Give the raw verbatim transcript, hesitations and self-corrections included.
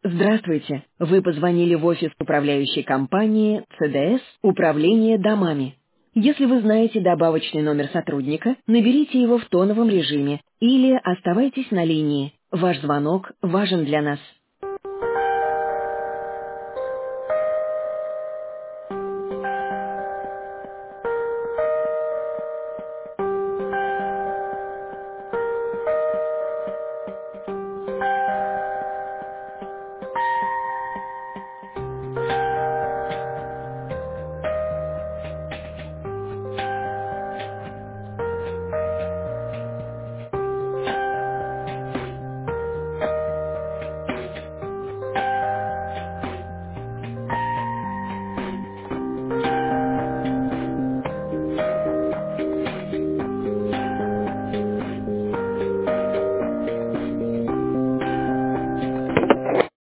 Здравствуйте. Вы позвонили в офис управляющей компании си ди эс «Управление домами». Если вы знаете добавочный номер сотрудника, наберите его в тоновом режиме или оставайтесь на линии. Ваш звонок важен для нас.